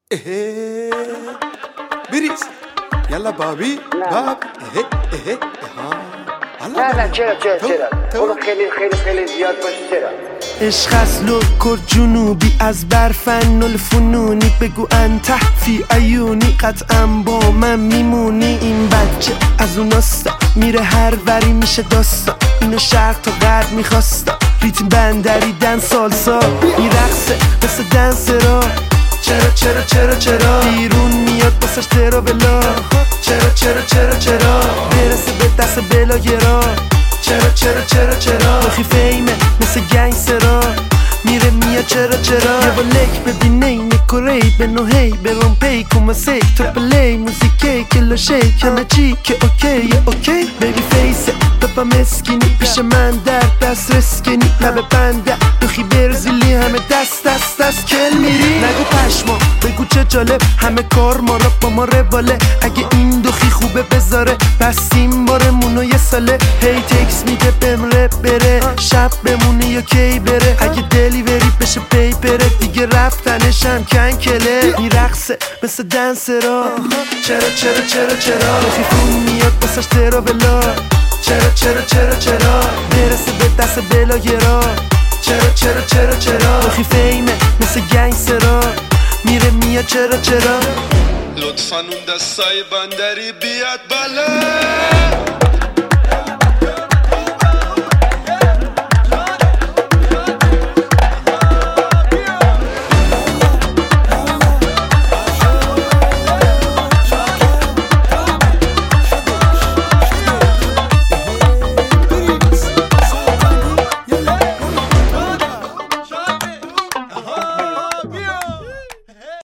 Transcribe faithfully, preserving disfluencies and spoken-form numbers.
اهه بریز یلا بابی باب اهه اهه نه نه چرا چرا چرا اون خیلی خیلی خیلی زیاد باشه چرا عشق از لوکر جنوبی از برفن الفنونی بگو انته فی عیونی قطعا با من میمونی این بچه از اوناستا میره هر وری میشه داستا اینو شرق تا غرب میخواستا ریتم بندری دن سالسا میرقصه مثل دنسرا چرا چرا چرا چرا بیرون میاد بسش ترا بلا چرا چرا چرا چرا برسه به دست بلاگرا چرا چرا چرا چرا بخی فیمه مثل گنگسترا میره میاد چرا چرا یه با لک ببینه اینه کوری به نوهی به رومپی کما سیک تو پلی موزیکی کلا شیک همه چی که اوکیه اوکی بیبی فیسه بپا مسکینی پیش من در دست رسکنی لبه بنده بخی برزیلی همه دست دست دست کل میری نگو پشما بگو چه جالب همه کار ما را با ما رواله اگه این دوخی خوبه بذاره پس این بارمونو یه ساله هی تکس میده بهم رپ بره شب بمونه یا کی بره اگه دلیوری بشه پی بره دیگه رفتنش هم کنکله میرقصه مثل دنسرا چرا چرا چرا چرا بخی خون میاد بسش ترا بلا چرا چرا چرا چرا برسه به دست بلاگرا چرا چرا چرا چرا بخی فیمه مثل گنگسترا میره میاد چرا چرا لطفاً اون دستای بندری بیاد بالا